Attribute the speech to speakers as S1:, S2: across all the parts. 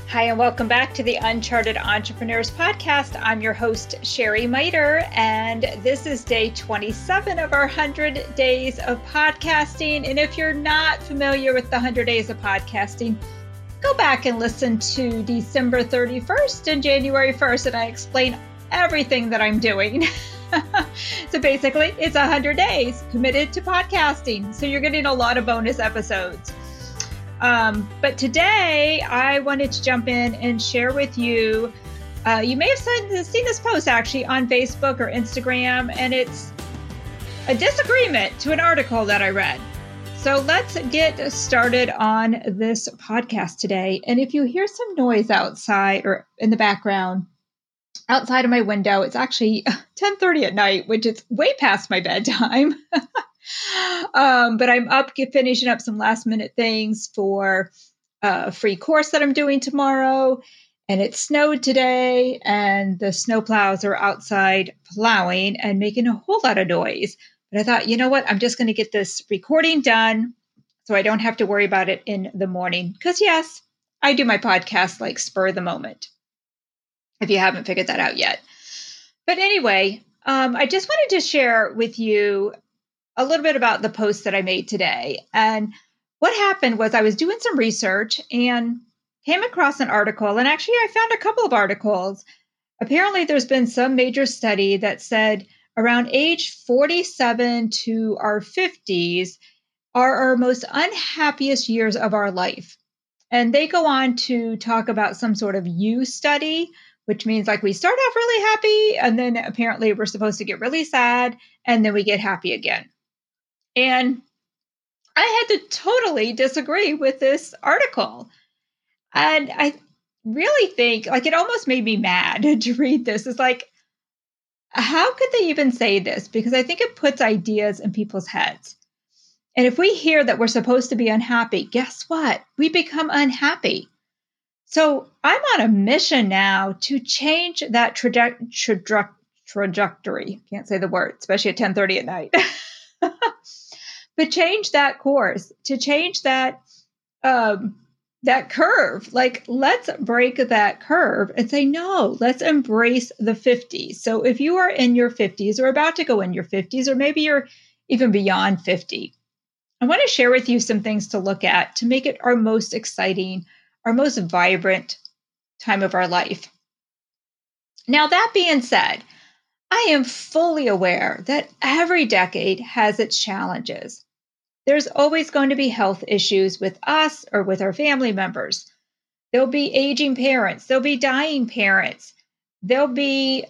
S1: Hi, and welcome back to the Uncharted Entrepreneurs Podcast. I'm your host, Sherry Miter, and this is day 27 of our 100 days of podcasting. And if you're not familiar with the 100 days of podcasting, go back and listen to December 31st and January 1st, and I explain everything that I'm doing. So basically, it's 100 days committed to podcasting. So you're getting a lot of bonus episodes. But today I wanted to jump in and share with you, you may have seen this post actually on Facebook or Instagram, and it's a disagreement to an article that I read. So let's get started on this podcast today. And if you hear some noise outside or in the background, outside of my window, it's actually 10:30 at night, which is way past my bedtime. But I'm up finishing up some last minute things for a free course that I'm doing tomorrow. And it snowed today, and the snowplows are outside plowing and making a whole lot of noise. But I thought, you know what? I'm just going to get this recording done so I don't have to worry about it in the morning. Because yes, I do my podcast like spur of the moment, if you haven't figured that out yet. But anyway, I just wanted to share with you a little bit about the post that I made today. And what happened was I was doing some research and came across an article. And actually, I found a couple of articles. Apparently, there's been some major study that said around age 47 to our 50s are our most unhappiest years of our life. And they go on to talk about some sort of U study, which means like we start off really happy, and then apparently we're supposed to get really sad, and then we get happy again. And I had to totally disagree with this article. And I really think like it almost made me mad to read this. It's like, how could they even say this? Because I think it puts ideas in people's heads. And if we hear that we're supposed to be unhappy, guess what? We become unhappy. So I'm on a mission now to change that trajectory. Can't say the word, especially at 10:30 at night. But change that course, to change that that curve. Like, let's break that curve and say, no, let's embrace the 50s. So if you are in your 50s or about to go in your 50s, or maybe you're even beyond 50, I want to share with you some things to look at to make it our most exciting, our most vibrant time of our life. Now, that being said, I am fully aware that every decade has its challenges. There's always going to be health issues with us or with our family members. There'll be aging parents. There'll be dying parents. There'll be,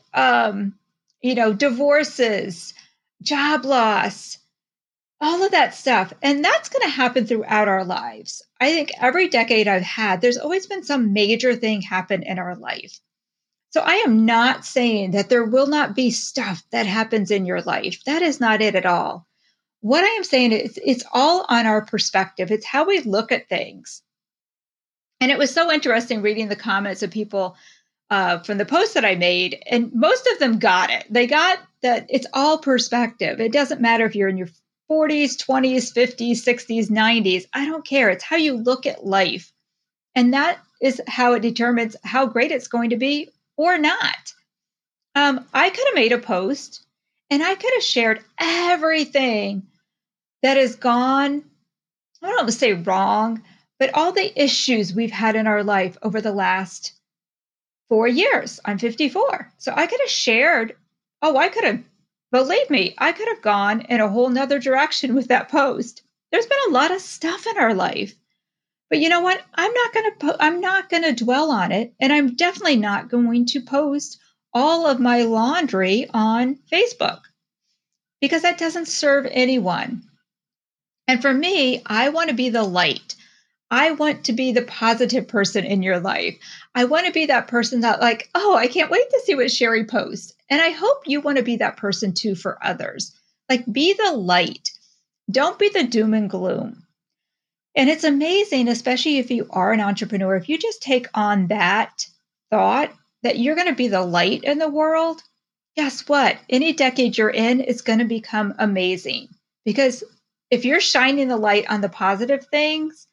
S1: divorces, job loss, all of that stuff. And that's going to happen throughout our lives. I think every decade I've had, there's always been some major thing happen in our life. So I am not saying that there will not be stuff that happens in your life. That is not it at all. What I am saying is it's all on our perspective. It's how we look at things. And it was so interesting reading the comments of people from the post that I made. And most of them got it. They got that it's all perspective. It doesn't matter if you're in your 40s, 20s, 50s, 60s, 90s. I don't care. It's how you look at life. And that is how it determines how great it's going to be or not. I could have made a post and I could have shared everything that has gone, I don't want to say wrong, but all the issues we've had in our life over the last 4 years. I'm 54. So I could have shared, believe me, I could have gone in a whole nother direction with that post. There's been a lot of stuff in our life. But you know what? I'm not going to dwell on it. And I'm definitely not going to post all of my laundry on Facebook because that doesn't serve anyone. And for me, I want to be the light. I want to be the positive person in your life. I want to be that person that like, oh, I can't wait to see what Sherry posts. And I hope you want to be that person too for others. Like, be the light. Don't be the doom and gloom. And it's amazing, especially if you are an entrepreneur, if you just take on that thought that you're going to be the light in the world, guess what? Any decade you're in is going to become amazing. Because if you're shining the light on the positive things,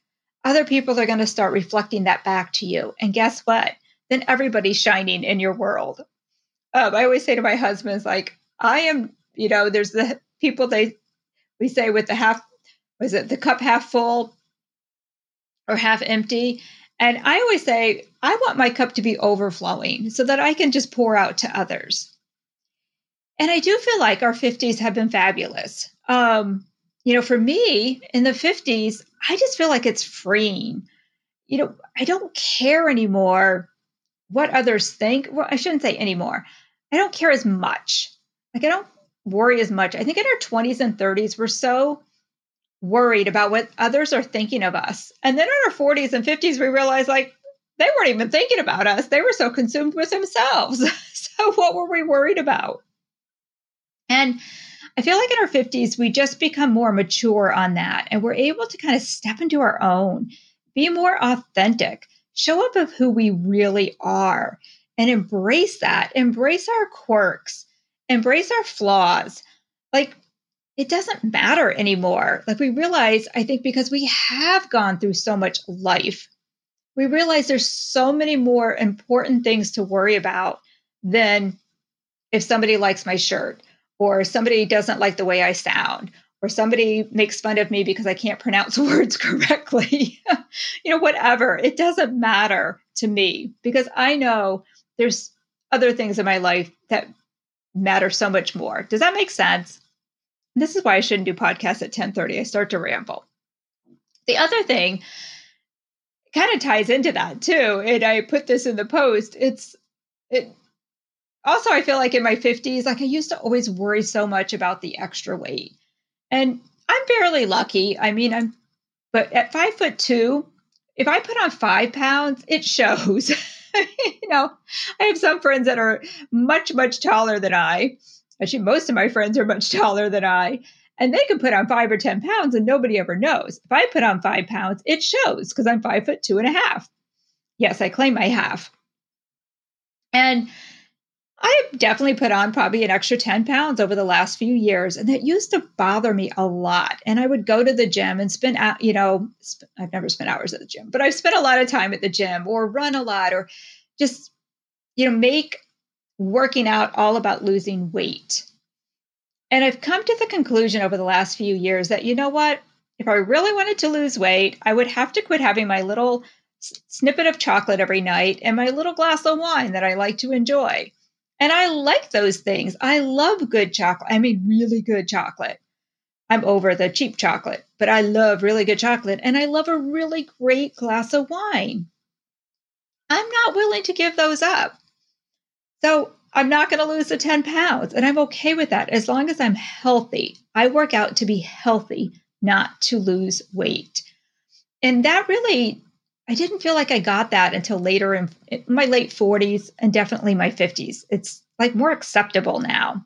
S1: other people are going to start reflecting that back to you. And guess what? Then everybody's shining in your world. I always say to my husband, like, I am, there's the people we say with the the cup half full or half empty. And I always say, I want my cup to be overflowing so that I can just pour out to others. And I do feel like our 50s have been fabulous. For me in the 50s, I just feel like it's freeing. I don't care anymore what others think. Well, I shouldn't say anymore. I don't care as much. Like, I don't worry as much. I think in our 20s and 30s, we're so worried about what others are thinking of us. And then in our 40s and 50s, we realize, like, they weren't even thinking about us. They were so consumed with themselves. So what were we worried about? And I feel like in our 50s, we just become more mature on that. And we're able to kind of step into our own, be more authentic, show up of who we really are, and embrace that, embrace our quirks, embrace our flaws. Like, it doesn't matter anymore. Like, we realize, I think because we have gone through so much life, we realize there's so many more important things to worry about than if somebody likes my shirt, or somebody doesn't like the way I sound, or somebody makes fun of me because I can't pronounce words correctly. Whatever. It doesn't matter to me because I know there's other things in my life that matter so much more. Does that make sense? This is why I shouldn't do podcasts at 10:30. I start to ramble. The other thing kind of ties into that too, and I put this in the post. Also, I feel like in my 50s, like I used to always worry so much about the extra weight. And I'm fairly lucky. I mean, but at 5'2", if I put on 5 pounds, it shows. I have some friends that are much, much taller than I. Actually, most of my friends are much taller than I. And they can put on 5 or 10 pounds and nobody ever knows. If I put on 5 pounds, it shows because I'm 5'2.5". Yes, I claim my half. And I definitely put on probably an extra 10 pounds over the last few years. And that used to bother me a lot. And I would go to the gym and spend out, I've never spent hours at the gym, but I've spent a lot of time at the gym or run a lot or just, make working out all about losing weight. And I've come to the conclusion over the last few years that, you know what, if I really wanted to lose weight, I would have to quit having my little snippet of chocolate every night and my little glass of wine that I like to enjoy. And I like those things. I love good chocolate. I mean, really good chocolate. I'm over the cheap chocolate, but I love really good chocolate. And I love a really great glass of wine. I'm not willing to give those up. So I'm not going to lose the 10 pounds. And I'm okay with that as long as I'm healthy. I work out to be healthy, not to lose weight. And that really, I didn't feel like I got that until later in my late 40s and definitely my 50s. It's like more acceptable now.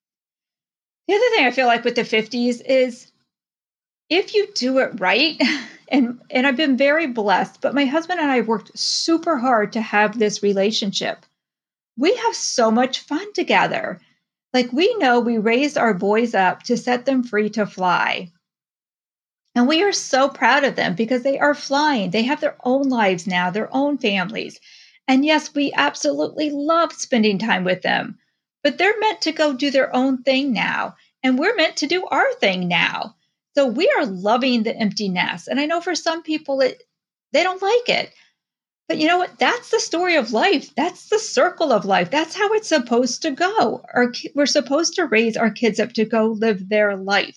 S1: The other thing I feel like with the 50s is if you do it right, and I've been very blessed, but my husband and I worked super hard to have this relationship. We have so much fun together. Like, we know we raised our boys up to set them free to fly. And we are so proud of them because they are flying. They have their own lives now, their own families. And yes, we absolutely love spending time with them, but they're meant to go do their own thing now. And we're meant to do our thing now. So we are loving the empty nest. And I know for some people, they don't like it. But you know what? That's the story of life. That's the circle of life. That's how it's supposed to go. We're supposed to raise our kids up to go live their life.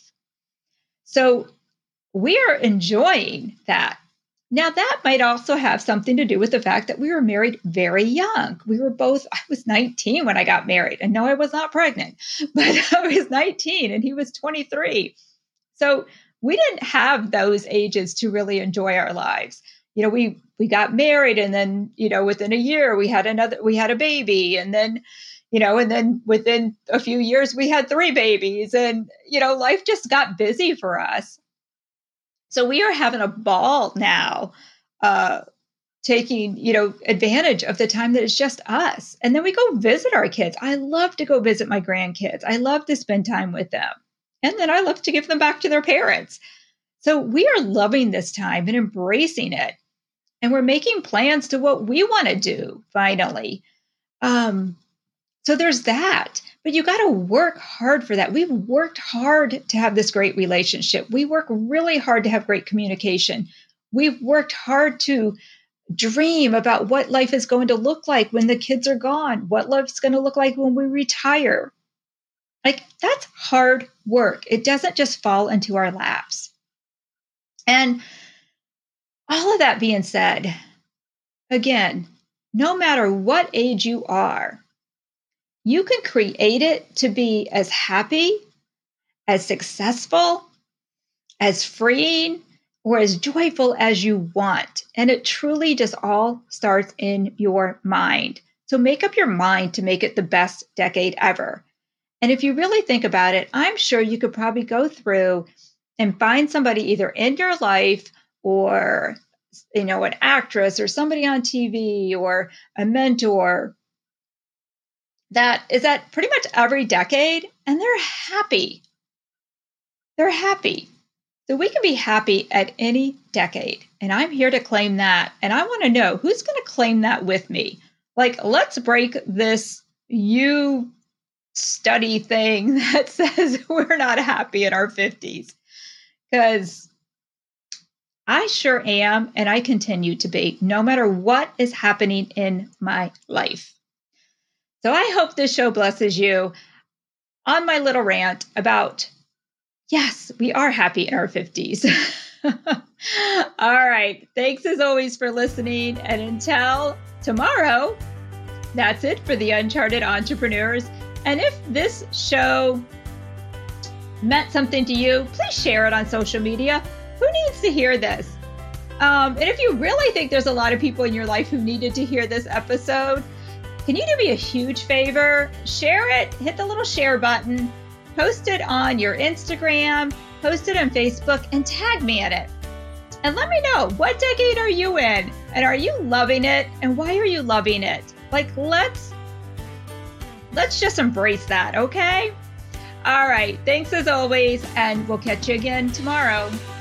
S1: So we are enjoying that. Now, that might also have something to do with the fact that we were married very young. I was 19 when I got married. And no, I was not pregnant, but I was 19 and he was 23. So we didn't have those ages to really enjoy our lives. We got married and then, within a year we had a baby. And then, and then within a few years we had 3 babies and, life just got busy for us. So we are having a ball now, taking, advantage of the time that it's just us. And then we go visit our kids. I love to go visit my grandkids. I love to spend time with them. And then I love to give them back to their parents. So we are loving this time and embracing it. And we're making plans to what we want to do finally. So there's that. But you got to work hard for that. We've worked hard to have this great relationship. We work really hard to have great communication. We've worked hard to dream about what life is going to look like when the kids are gone, what life's going to look like when we retire. Like, that's hard work. It doesn't just fall into our laps. And all of that being said, again, no matter what age you are, you can create it to be as happy, as successful, as freeing, or as joyful as you want. And it truly just all starts in your mind. So make up your mind to make it the best decade ever. And if you really think about it, I'm sure you could probably go through and find somebody either in your life or, an actress or somebody on TV or a mentor that is at pretty much every decade, and they're happy. They're happy. So we can be happy at any decade. And I'm here to claim that. And I want to know who's going to claim that with me. Like, let's break this you study thing that says we're not happy in our 50s. Because I sure am, and I continue to be, no matter what is happening in my life. So I hope this show blesses you on my little rant about, yes, we are happy in our 50s. All right. Thanks as always for listening. And until tomorrow, that's it for the Uncharted Entrepreneurs. And if this show meant something to you, please share it on social media. Who needs to hear this? And if you really think there's a lot of people in your life who needed to hear this episode, can you do me a huge favor? Share it, hit the little share button, post it on your Instagram, post it on Facebook, and tag me in it. And let me know, what decade are you in? And are you loving it? And why are you loving it? Like, let's just embrace that, okay? All right. Thanks as always, and we'll catch you again tomorrow.